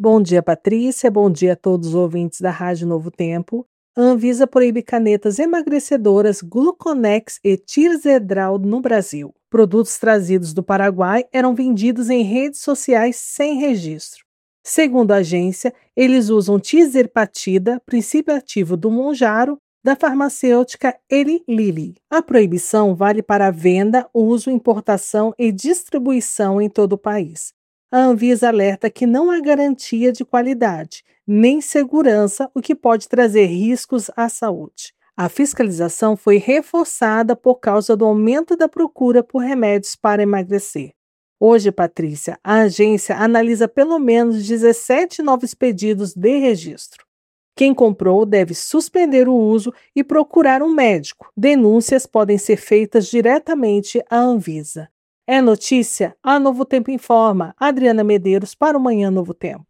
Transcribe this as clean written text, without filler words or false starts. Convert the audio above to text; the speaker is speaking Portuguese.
Bom dia, Patrícia. Bom dia a todos os ouvintes da Rádio Novo Tempo. A Anvisa proíbe canetas emagrecedoras Gluconex e Tirzedral no Brasil. Produtos trazidos do Paraguai eram vendidos em redes sociais sem registro. Segundo a agência, eles usam tizerpatida, princípio ativo do Monjaro, da farmacêutica Eli Lilly. A proibição vale para a venda, uso, importação e distribuição em todo o país. A Anvisa alerta que não há garantia de qualidade, nem segurança, o que pode trazer riscos à saúde. A fiscalização foi reforçada por causa do aumento da procura por remédios para emagrecer. Hoje, Patrícia, a agência analisa pelo menos 17 novos pedidos de registro. Quem comprou deve suspender o uso e procurar um médico. Denúncias podem ser feitas diretamente à Anvisa. É notícia? A Novo Tempo informa. Adriana Medeiros para o Manhã Novo Tempo.